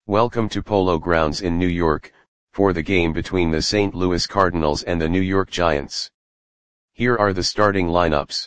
Welcome to Polo Grounds in New York, for the game between the St. Louis Cardinals and the New York Giants. Here are the starting lineups.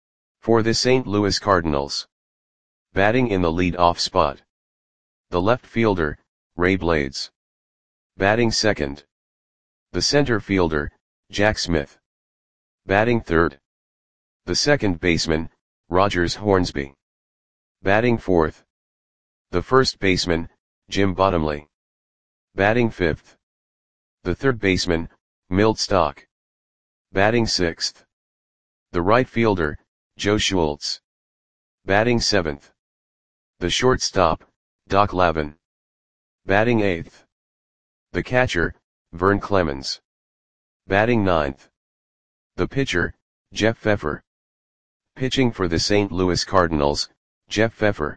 For the St. Louis Cardinals. Batting in the lead-off spot. The left fielder, Ray Blades. Batting second. The center fielder, Jack Smith. Batting third. The second baseman, Rogers Hornsby. Batting fourth. The first baseman, Jim Bottomley. Batting fifth. The third baseman, Milt Stock. Batting sixth. The right fielder, Joe Schultz. Batting seventh. The shortstop, Doc Lavin. Batting eighth. The catcher, Vern Clemens. Batting ninth. The pitcher, Jeff Pfeffer. Pitching for the St. Louis Cardinals, Jeff Pfeffer.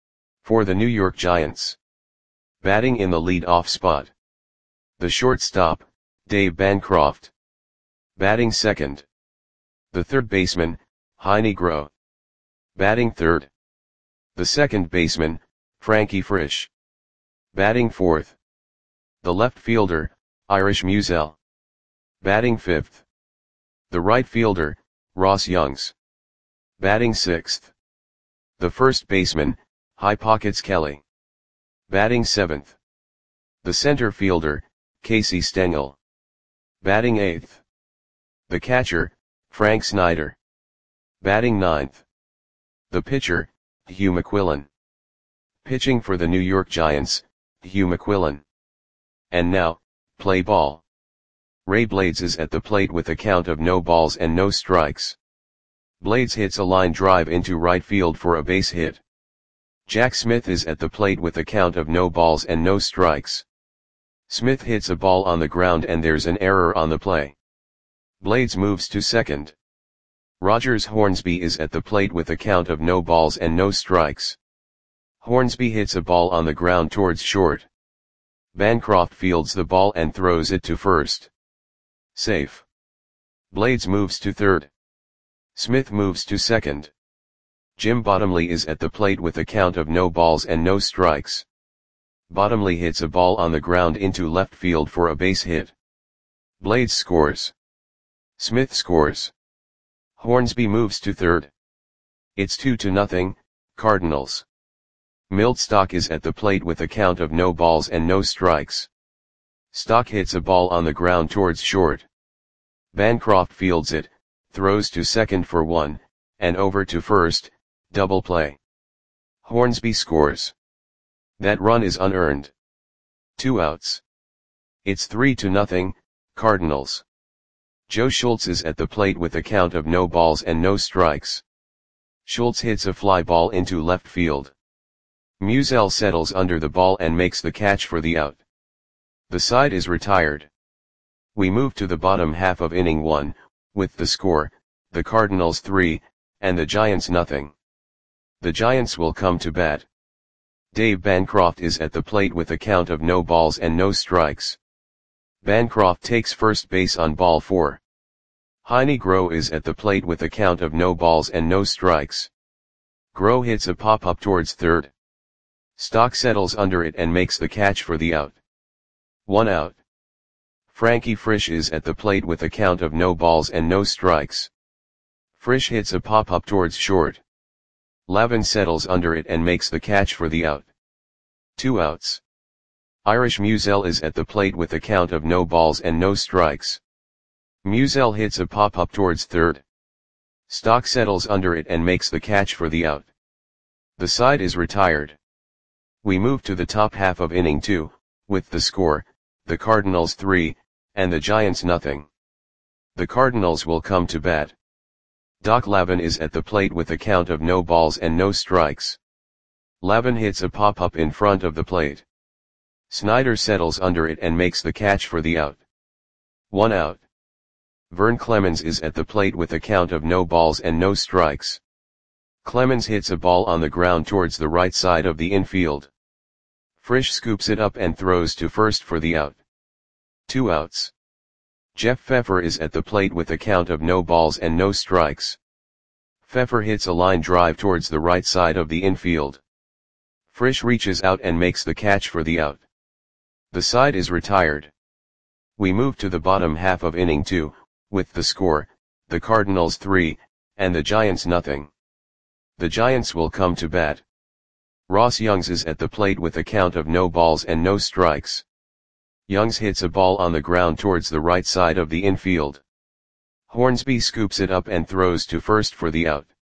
For the New York Giants. Batting in the lead-off spot. The shortstop, Dave Bancroft. Batting second. The third baseman, Heinie Groh. Batting third. The second baseman, Frankie Frisch. Batting fourth. The left fielder, Irish Musial. Batting fifth. The right fielder, Ross Youngs. Batting sixth. The first baseman, High Pockets Kelly. Batting seventh. The center fielder, Casey Stengel. Batting eighth. The catcher, Frank Snyder. Batting ninth. The pitcher, Hugh McQuillan. Pitching for the New York Giants, Hugh McQuillan. And now, play ball. Ray Blades is at the plate with a count of no balls and no strikes. Blades hits a line drive into right field for a base hit. Jack Smith is at the plate with a count of no balls and no strikes. Smith hits a ball on the ground and there's an error on the play. Blades moves to second. Rogers Hornsby is at the plate with a count of no balls and no strikes. Hornsby hits a ball on the ground towards short. Bancroft fields the ball and throws it to first. Safe. Blades moves to third. Smith moves to second. Jim Bottomley is at the plate with a count of no balls and no strikes. Bottomley hits a ball on the ground into left field for a base hit. Blades scores. Smith scores. Hornsby moves to third. It's 2-0, Cardinals. Milt Stock is at the plate with a count of no balls and no strikes. Stock hits a ball on the ground towards short. Bancroft fields it, throws to second for one, and over to first, double play. Hornsby scores. That run is unearned. 2 outs. It's 3-0, Cardinals. Joe Schultz is at the plate with a count of no balls and no strikes. Schultz hits a fly ball into left field. Musial settles under the ball and makes the catch for the out. The side is retired. We move to the bottom half of inning 1, with the score, the Cardinals 3, and the Giants nothing. The Giants will come to bat. Dave Bancroft is at the plate with a count of no balls and no strikes. Bancroft takes first base on ball 4. Heinie Groh is at the plate with a count of no balls and no strikes. Groh hits a pop-up towards third. Stock settles under it and makes the catch for the out. 1 out. Frankie Frisch is at the plate with a count of no balls and no strikes. Frisch hits a pop-up towards short. Lavin settles under it and makes the catch for the out. 2 outs. Irish Musial is at the plate with a count of no balls and no strikes. Musial hits a pop-up towards third. Stock settles under it and makes the catch for the out. The side is retired. We move to the top half of inning 2, with the score, the Cardinals 3, and the Giants nothing. The Cardinals will come to bat. Doc Lavin is at the plate with a count of no balls and no strikes. Lavin hits a pop-up in front of the plate. Snyder settles under it and makes the catch for the out. 1 out. Vern Clemens is at the plate with a count of no balls and no strikes. Clemens hits a ball on the ground towards the right side of the infield. Frisch scoops it up and throws to first for the out. 2 outs. Jeff Pfeffer is at the plate with a count of no balls and no strikes. Pfeffer hits a line drive towards the right side of the infield. Frisch reaches out and makes the catch for the out. The side is retired. We move to the bottom half of inning 2, with the score, the Cardinals 3, and the Giants nothing. The Giants will come to bat. Ross Youngs is at the plate with a count of no balls and no strikes. Youngs hits a ball on the ground towards the right side of the infield. Hornsby scoops it up and throws to first for the out.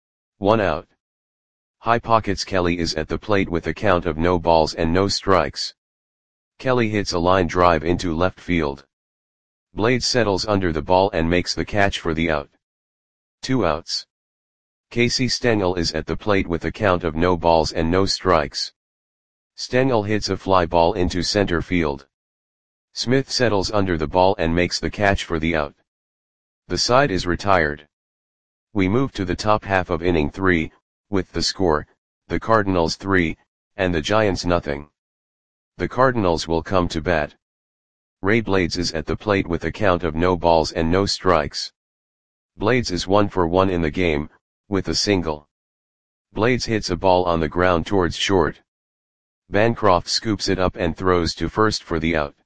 1 out. High pockets Kelly is at the plate with a count of no balls and no strikes. Kelly hits a line drive into left field. Blades settles under the ball and makes the catch for the out. 2 outs. Casey Stengel is at the plate with a count of no balls and no strikes. Stengel hits a fly ball into center field. Smith settles under the ball and makes the catch for the out. The side is retired. We move to the top half of inning 3, with the score, the Cardinals 3, and the Giants nothing. The Cardinals will come to bat. Ray Blades is at the plate with a count of no balls and no strikes. Blades is 1 for 1 in the game, with a single. Blades hits a ball on the ground towards short. Bancroft scoops it up and throws to first for the out.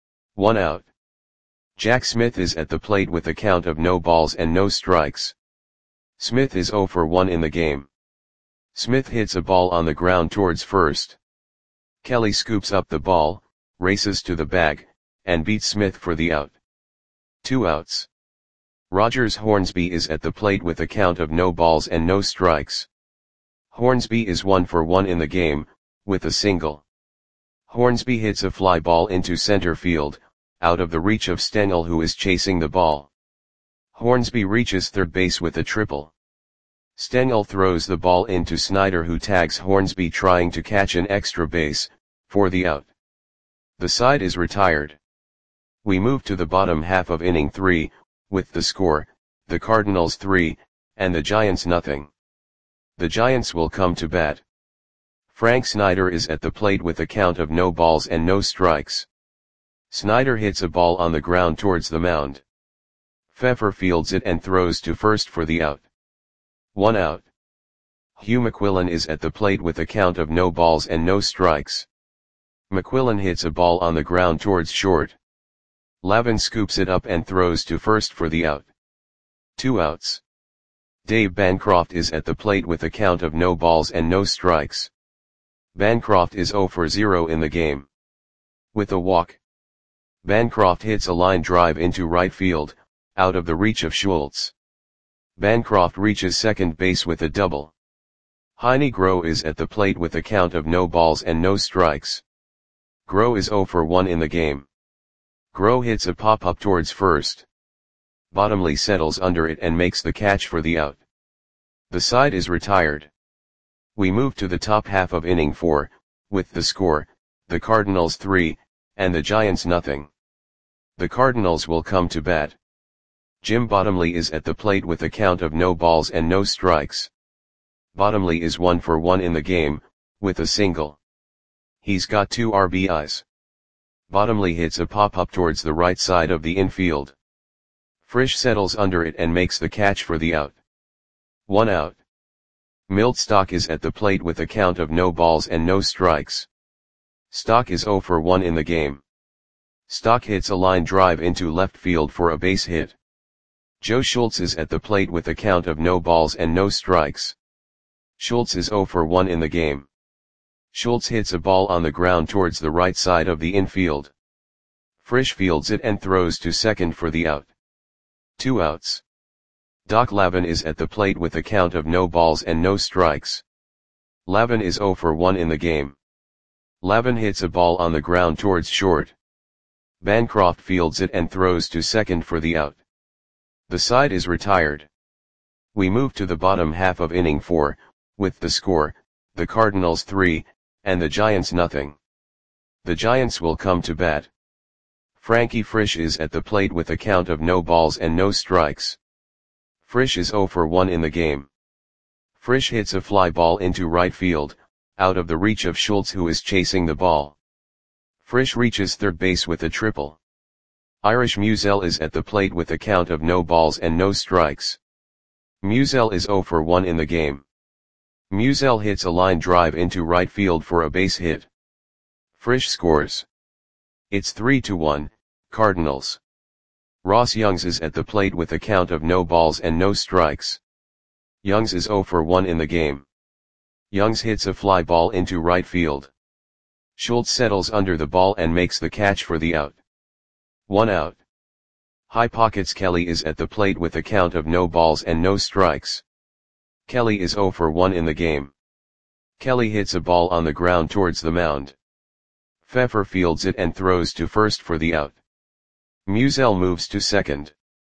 1 out. Jack Smith is at the plate with a count of no balls and no strikes. Smith is 0 for 1 in the game. Smith hits a ball on the ground towards first. Kelly scoops up the ball, races to the bag, and beats Smith for the out. 2 outs. Rogers Hornsby is at the plate with a count of no balls and no strikes. Hornsby is 1 for 1 in the game, with a single. Hornsby hits a fly ball into center field, out of the reach of Stengel who is chasing the ball. Hornsby reaches third base with a triple. Stengel throws the ball into Snyder who tags Hornsby trying to catch an extra base, for the out. The side is retired. We move to the bottom half of inning 3, with the score, the Cardinals 3, and the Giants nothing. The Giants will come to bat. Frank Snyder is at the plate with a count of no balls and no strikes. Snyder hits a ball on the ground towards the mound. Pfeffer fields it and throws to first for the out. 1 out. Hugh McQuillan is at the plate with a count of no balls and no strikes. McQuillan hits a ball on the ground towards short. Lavin scoops it up and throws to first for the out. 2 outs. Dave Bancroft is at the plate with a count of no balls and no strikes. Bancroft is 0 for 0 in the game. With a walk. Bancroft hits a line drive into right field, out of the reach of Schultz. Bancroft reaches second base with a double. Heine Groh is at the plate with a count of no balls and no strikes. Groh is 0 for 1 in the game. Groh hits a pop-up towards first. Bottomley settles under it and makes the catch for the out. The side is retired. We move to the top half of inning 4, with the score, the Cardinals 3, and the Giants nothing. The Cardinals will come to bat. Jim Bottomley is at the plate with a count of no balls and no strikes. Bottomley is 1 for 1 in the game, with a single. He's got 2 RBIs. Bottomley hits a pop-up towards the right side of the infield. Frisch settles under it and makes the catch for the out. 1 out. Milt Stock is at the plate with a count of no balls and no strikes. Stock is 0 for 1 in the game. Stock hits a line drive into left field for a base hit. Joe Schultz is at the plate with a count of no balls and no strikes. Schultz is 0 for 1 in the game. Schultz hits a ball on the ground towards the right side of the infield. Frisch fields it and throws to second for the out. 2 outs. Doc Lavin is at the plate with a count of no balls and no strikes. Lavin is 0 for 1 in the game. Lavin hits a ball on the ground towards short. Bancroft fields it and throws to second for the out. The side is retired. We move to the bottom half of inning 4, with the score, the Cardinals 3, and the Giants nothing. The Giants will come to bat. Frankie Frisch is at the plate with a count of no balls and no strikes. Frisch is 0 for 1 in the game. Frisch hits a fly ball into right field, out of the reach of Schultz who is chasing the ball. Frisch reaches third base with a triple. Irish Musial is at the plate with a count of no balls and no strikes. Musial is 0 for 1 in the game. Musial hits a line drive into right field for a base hit. Frisch scores. It's 3-1, Cardinals. Ross Youngs is at the plate with a count of no balls and no strikes. Youngs is 0 for 1 in the game. Youngs hits a fly ball into right field. Schultz settles under the ball and makes the catch for the out. 1 out. High pockets Kelly is at the plate with a count of no balls and no strikes. Kelly is 0 for 1 in the game. Kelly hits a ball on the ground towards the mound. Pfeffer fields it and throws to first for the out. Musial moves to second.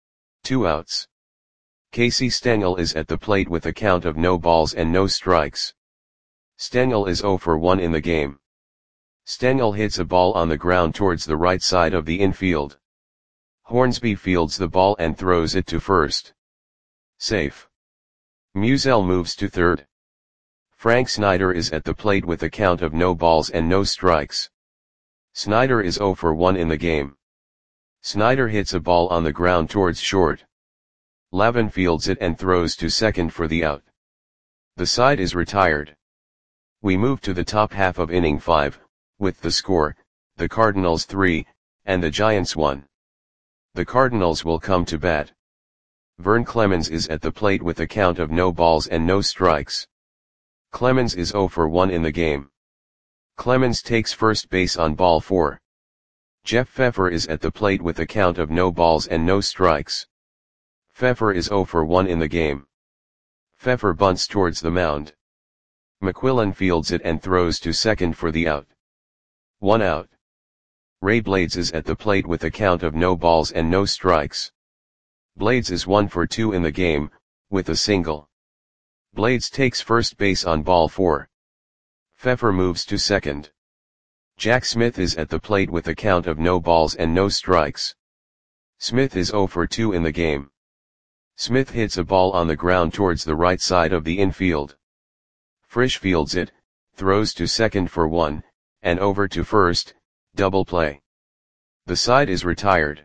2 outs. Casey Stengel is at the plate with a count of no balls and no strikes. Stengel is 0 for 1 in the game. Stengel hits a ball on the ground towards the right side of the infield. Hornsby fields the ball and throws it to first. Safe. Musial moves to third. Frank Snyder is at the plate with a count of no balls and no strikes. Snyder is 0 for 1 in the game. Snyder hits a ball on the ground towards short. Lavin fields it and throws to second for the out. The side is retired. We move to the top half of inning 5, with the score, the Cardinals 3, and the Giants 1. The Cardinals will come to bat. Vern Clemens is at the plate with a count of no balls and no strikes. Clemens is 0 for 1 in the game. Clemens takes first base on ball 4. Jeff Pfeffer is at the plate with a count of no balls and no strikes. Pfeffer is 0 for 1 in the game. Pfeffer bunts towards the mound. McQuillan fields it and throws to second for the out. 1 out. Ray Blades is at the plate with a count of no balls and no strikes. Blades is 1 for 2 in the game, with a single. Blades takes first base on ball 4. Pfeffer moves to second. Jack Smith is at the plate with a count of no balls and no strikes. Smith is 0 for 2 in the game. Smith hits a ball on the ground towards the right side of the infield. Frisch fields it, throws to second for 1, and over to first, double play. The side is retired.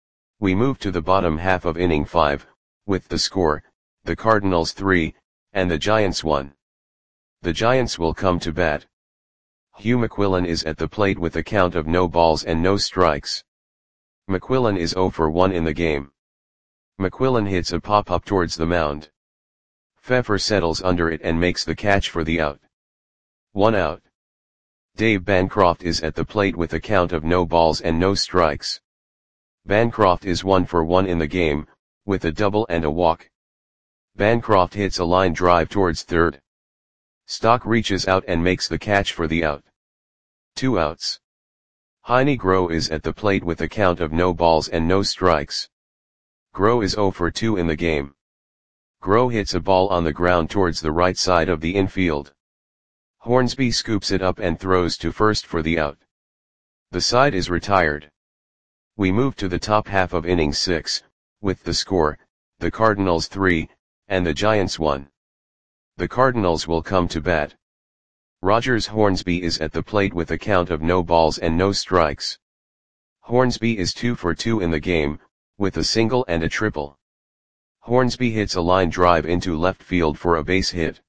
We move to the bottom half of inning 5, with the score, the Cardinals 3, and the Giants 1. The Giants will come to bat. Hugh McQuillan is at the plate with a count of no balls and no strikes. McQuillan is 0 for 1 in the game. McQuillan hits a pop-up towards the mound. Pfeffer settles under it and makes the catch for the out. 1 out. Dave Bancroft is at the plate with a count of no balls and no strikes. Bancroft is 1 for 1 in the game, with a double and a walk. Bancroft hits a line drive towards third. Stock reaches out and makes the catch for the out. 2 outs. Heine Groh is at the plate with a count of no balls and no strikes. Groh is 0 for 2 in the game. Groh hits a ball on the ground towards the right side of the infield. Hornsby scoops it up and throws to first for the out. The side is retired. We move to the top half of inning 6, with the score, the Cardinals 3, and the Giants 1. The Cardinals will come to bat. Rogers Hornsby is at the plate with a count of no balls and no strikes. Hornsby is 2 for 2 in the game, with a single and a triple. Hornsby hits a line drive into left field for a base hit.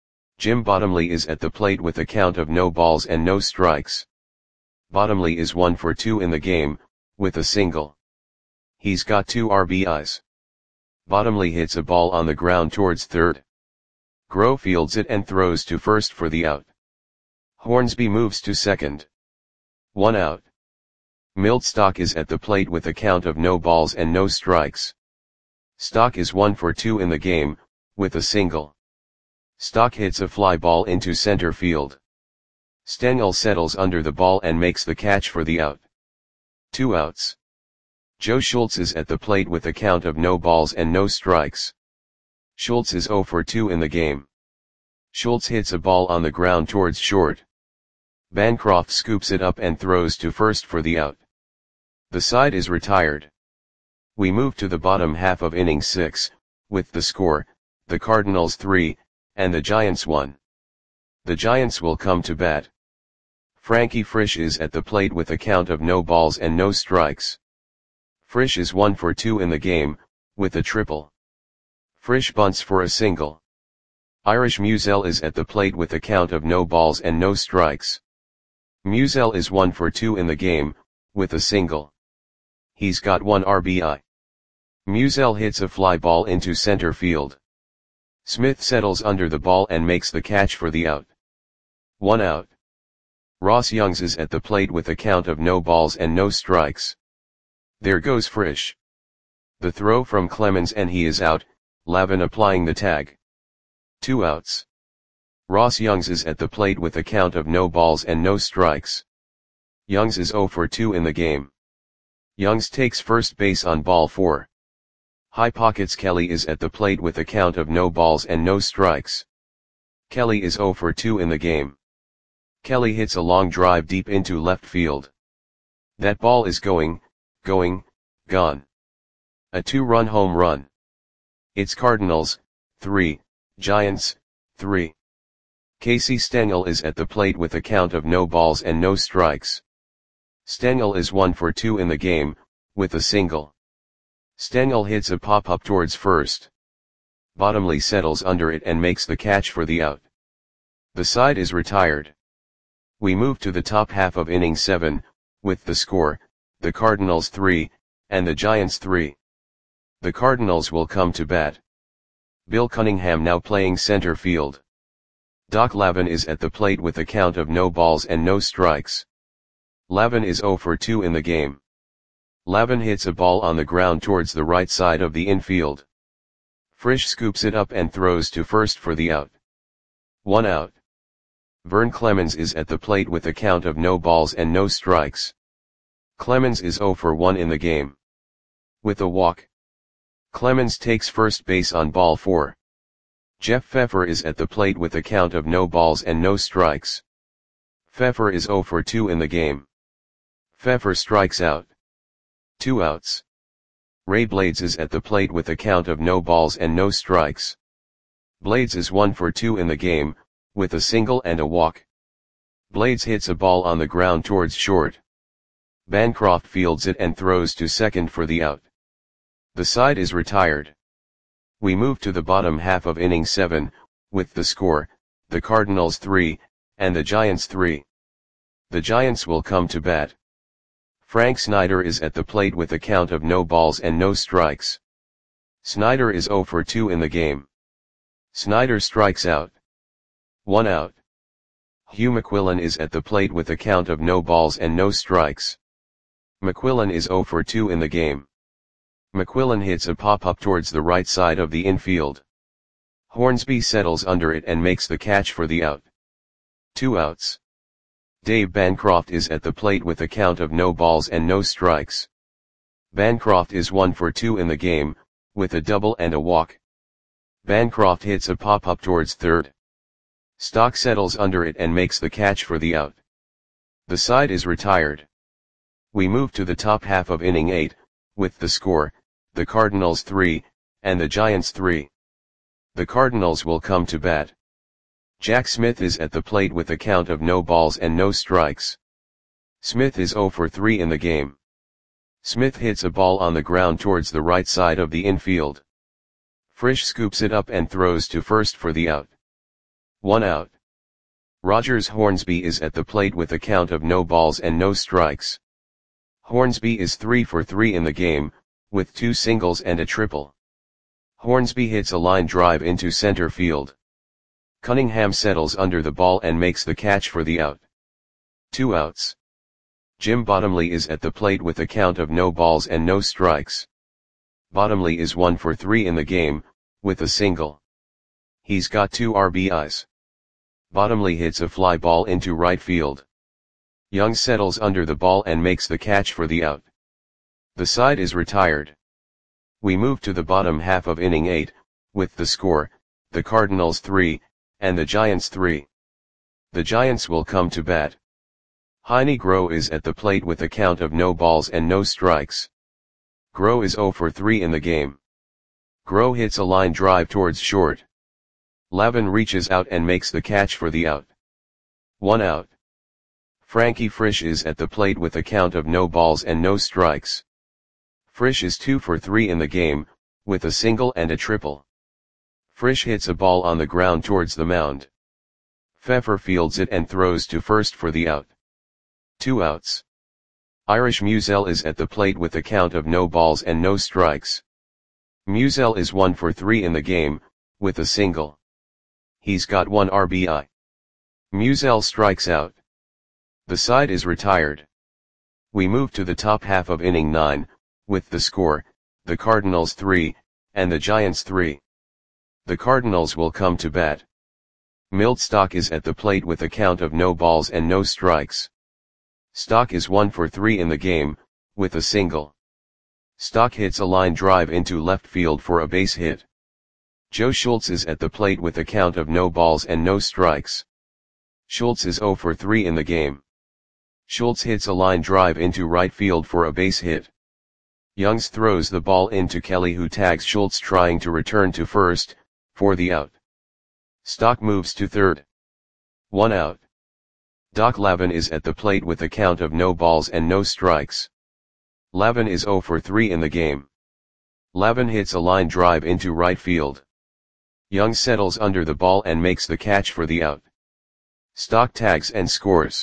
Jim Bottomley is at the plate with a count of no balls and no strikes. Bottomley is 1 for 2 in the game, with a single. He's got 2 RBIs. Bottomley hits a ball on the ground towards third. Groh fields it and throws to first for the out. Hornsby moves to second. 1 out. Milt Stock is at the plate with a count of no balls and no strikes. Stock is 1 for 2 in the game, with a single. Stock hits a fly ball into center field. Stengel settles under the ball and makes the catch for the out. 2 outs. Joe Schultz is at the plate with a count of no balls and no strikes. Schultz is 0 for 2 in the game. Schultz hits a ball on the ground towards short. Bancroft scoops it up and throws to first for the out. The side is retired. We move to the bottom half of inning 6, with the score, the Cardinals 3, and the Giants 1. The Giants will come to bat. Frankie Frisch is at the plate with a count of no balls and no strikes. Frisch is 1 for 2 in the game, with a triple. Frisch bunts for a single. Irish Musel is at the plate with a count of no balls and no strikes. Musel is 1 for 2 in the game, with a single. He's got 1 RBI. Musel hits a fly ball into center field. Smith settles under the ball and makes the catch for the out. 1 out. Ross Youngs is at the plate with a count of no balls and no strikes. There goes Frisch. The throw from Clemens and he is out, Lavin applying the tag. 2 outs. Ross Youngs is at the plate with a count of no balls and no strikes. Youngs is 0 for 2 in the game. Youngs takes first base on ball 4. High pockets Kelly is at the plate with a count of no balls and no strikes. Kelly is 0 for 2 in the game. Kelly hits a long drive deep into left field. That ball is gone. A 2-run home run. It's Cardinals, 3, Giants, 3. Casey Stengel is at the plate with a count of no balls and no strikes. Stengel is 1 for 2 in the game, with a single. Stengel hits a pop-up towards first. Bottomley settles under it and makes the catch for the out. The side is retired. We move to the top half of inning 7, with the score, the Cardinals 3, and the Giants 3. The Cardinals will come to bat. Bill Cunningham now playing center field. Doc Lavin is at the plate with a count of no balls and no strikes. Lavin is 0 for 2 in the game. Lavin hits a ball on the ground towards the right side of the infield. Frisch scoops it up and throws to first for the out. 1 out. Vern Clemens is at the plate with a count of no balls and no strikes. Clemens is 0 for 1 in the game. With a walk. Clemens takes first base on ball 4. Jeff Pfeffer is at the plate with a count of no balls and no strikes. Pfeffer is 0 for 2 in the game. Pfeffer strikes out. 2 outs. Ray Blades is at the plate with a count of no balls and no strikes. Blades is 1 for 2 in the game, with a single and a walk. Blades hits a ball on the ground towards short. Bancroft fields it and throws to second for the out. The side is retired. We move to the bottom half of inning 7, with the score, the Cardinals 3, and the Giants 3. The Giants will come to bat. Frank Snyder is at the plate with a count of no balls and no strikes. Snyder is 0 for 2 in the game. Snyder strikes out. 1 out. Hugh McQuillan is at the plate with a count of no balls and no strikes. McQuillan is 0 for 2 in the game. McQuillan hits a pop-up towards the right side of the infield. Hornsby settles under it and makes the catch for the out. 2 outs. Dave Bancroft is at the plate with a count of no balls and no strikes. Bancroft is 1 for 2 in the game, with a double and a walk. Bancroft hits a pop-up towards third. Stock settles under it and makes the catch for the out. The side is retired. We move to the top half of inning 8, with the score, the Cardinals 3, and the Giants 3. The Cardinals will come to bat. Jack Smith is at the plate with a count of no balls and no strikes. Smith is 0 for 3 in the game. Smith hits a ball on the ground towards the right side of the infield. Frisch scoops it up and throws to first for the out. 1 out. Rogers Hornsby is at the plate with a count of no balls and no strikes. Hornsby is 3 for 3 in the game, with 2 singles and a triple. Hornsby hits a line drive into center field. Cunningham settles under the ball and makes the catch for the out. 2 outs. Jim Bottomley is at the plate with a count of no balls and no strikes. Bottomley is 1 for 3 in the game, with a single. He's got 2 RBIs. Bottomley hits a fly ball into right field. Young settles under the ball and makes the catch for the out. The side is retired. We move to the bottom half of inning 8, with the score, the Cardinals 3, and the Giants 3. The Giants will come to bat. Heine Groh is at the plate with a count of no balls and no strikes. Groh is 0 for 3 in the game. Groh hits a line drive towards short. Lavin reaches out and makes the catch for the out. 1 out. Frankie Frisch is at the plate with a count of no balls and no strikes. Frisch is 2 for 3 in the game, with a single and a triple. Frisch hits a ball on the ground towards the mound. Pfeffer fields it and throws to first for the out. 2 outs. Irish Musiel is at the plate with a count of no balls and no strikes. Musiel is 1 for 3 in the game, with a single. He's got 1 RBI. Musiel strikes out. The side is retired. We move to the top half of inning 9, with the score, the Cardinals 3, and the Giants 3. The Cardinals will come to bat. Milt Stock is at the plate with a count of no balls and no strikes. Stock is 1 for 3 in the game, with a single. Stock hits a line drive into left field for a base hit. Joe Schultz is at the plate with a count of no balls and no strikes. Schultz is 0 for 3 in the game. Schultz hits a line drive into right field for a base hit. Youngs throws the ball into Kelly, who tags Schultz trying to return to first, for the out. Stock moves to third. 1 out. Doc Lavin is at the plate with a count of no balls and no strikes. Lavin is 0 for 3 in the game. Lavin hits a line drive into right field. Young settles under the ball and makes the catch for the out. Stock tags and scores.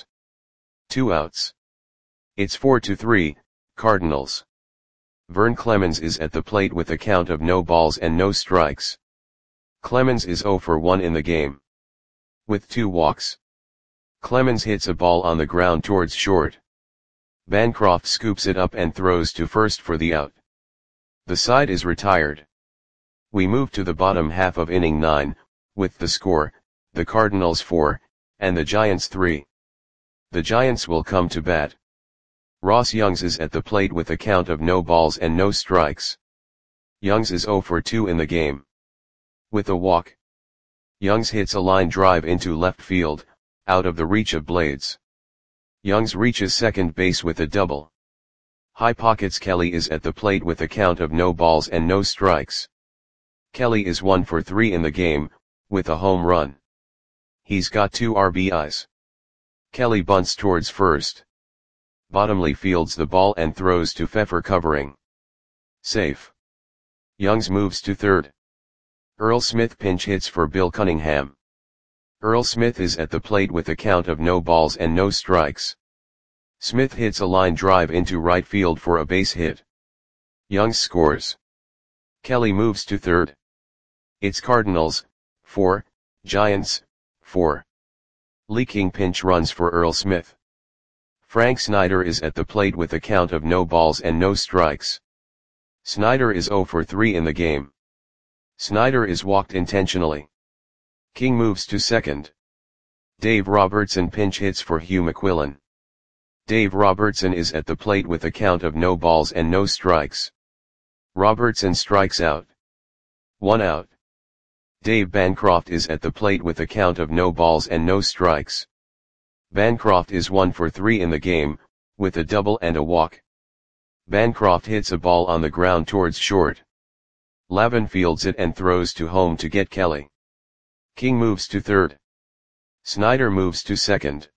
2 outs. It's 4-3, Cardinals. Vern Clemens is at the plate with a count of no balls and no strikes. Clemens is 0 for 1 in the game. With 2 walks. Clemens hits a ball on the ground towards short. Bancroft scoops it up and throws to first for the out. The side is retired. We move to the bottom half of inning 9, with the score, the Cardinals 4, and the Giants 3. The Giants will come to bat. Ross Youngs is at the plate with a count of no balls and no strikes. Youngs is 0 for 2 in the game. With a walk. Youngs hits a line drive into left field, out of the reach of Blades. Youngs reaches second base with a double. High pockets Kelly is at the plate with a count of no balls and no strikes. Kelly is 1 for 3 in the game, with a home run. He's got 2 RBIs. Kelly bunts towards first. Bottomley fields the ball and throws to Pfeffer covering. Safe. Youngs moves to third. Earl Smith pinch hits for Bill Cunningham. Earl Smith is at the plate with a count of no balls and no strikes. Smith hits a line drive into right field for a base hit. Youngs scores. Kelly moves to third. It's Cardinals, 4, Giants, 4. Lee King pinch runs for Earl Smith. Frank Snyder is at the plate with a count of no balls and no strikes. Snyder is 0 for 3 in the game. Snyder is walked intentionally. King moves to second. Dave Robertson pinch hits for Hugh McQuillan. Dave Robertson is at the plate with a count of no balls and no strikes. Robertson strikes out. 1 out. Dave Bancroft is at the plate with a count of no balls and no strikes. Bancroft is 1 for 3 in the game, with a double and a walk. Bancroft hits a ball on the ground towards short. Lavin fields it and throws to home to get Kelly. King moves to third. Snyder moves to second.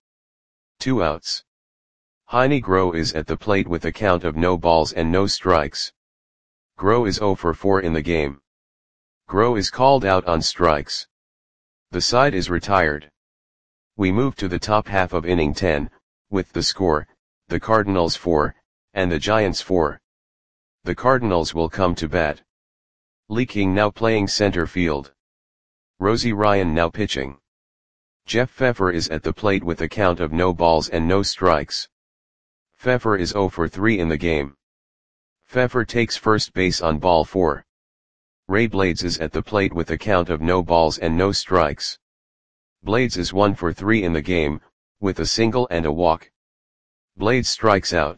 2 outs. Heine Groh is at the plate with a count of no balls and no strikes. Groh is 0 for 4 in the game. Groh is called out on strikes. The side is retired. We move to the top half of inning 10, with the score, the Cardinals 4, and the Giants 4. The Cardinals will come to bat. Lee King now playing center field. Rosie Ryan now pitching. Jeff Pfeffer is at the plate with a count of no balls and no strikes. Pfeffer is 0 for 3 in the game. Pfeffer takes first base on ball 4. Ray Blades is at the plate with a count of no balls and no strikes. Blades is 1 for 3 in the game, with a single and a walk. Blades strikes out.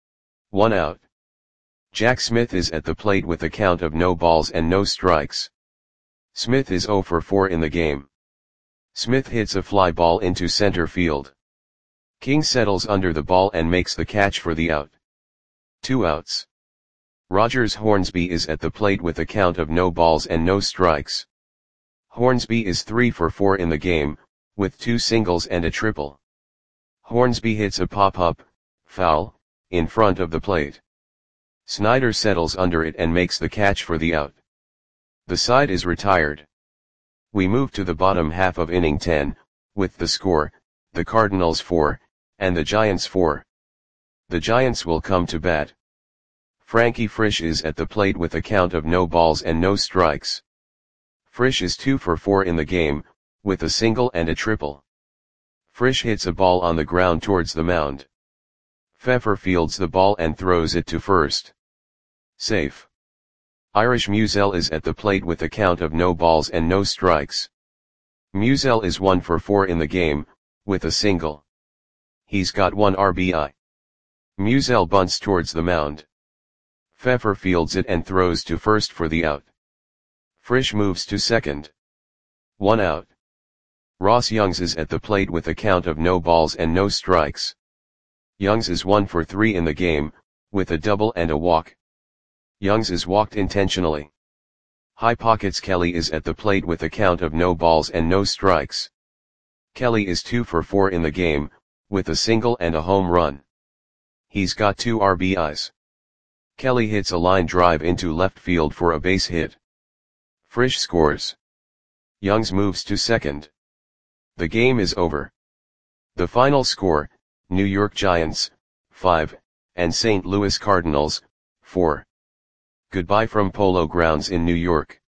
1 out. Jack Smith is at the plate with a count of no balls and no strikes. Smith is 0 for 4 in the game. Smith hits a fly ball into center field. King settles under the ball and makes the catch for the out. 2 outs. Rogers Hornsby is at the plate with a count of no balls and no strikes. Hornsby is 3 for 4 in the game, with 2 singles and a triple. Hornsby hits a pop-up, foul, in front of the plate. Snyder settles under it and makes the catch for the out. The side is retired. We move to the bottom half of inning 10, with the score, the Cardinals 4, and the Giants 4. The Giants will come to bat. Frankie Frisch is at the plate with a count of no balls and no strikes. Frisch is 2 for 4 in the game, with a single and a triple. Frisch hits a ball on the ground towards the mound. Pfeffer fields the ball and throws it to first. Safe. Irish Musial is at the plate with a count of no balls and no strikes. Musial is 1 for 4 in the game, with a single. He's got 1 RBI. Musial bunts towards the mound. Pfeffer fields it and throws to first for the out. Frisch moves to second. 1 out. Ross Youngs is at the plate with a count of no balls and no strikes. Youngs is 1 for 3 in the game, with a double and a walk. Youngs is walked intentionally. High Pockets Kelly is at the plate with a count of no balls and no strikes. Kelly is 2 for 4 in the game, with a single and a home run. He's got 2 RBIs. Kelly hits a line drive into left field for a base hit. Frisch scores. Youngs moves to second. The game is over. The final score, New York Giants, 5, and St. Louis Cardinals, 4. Goodbye from Polo Grounds in New York.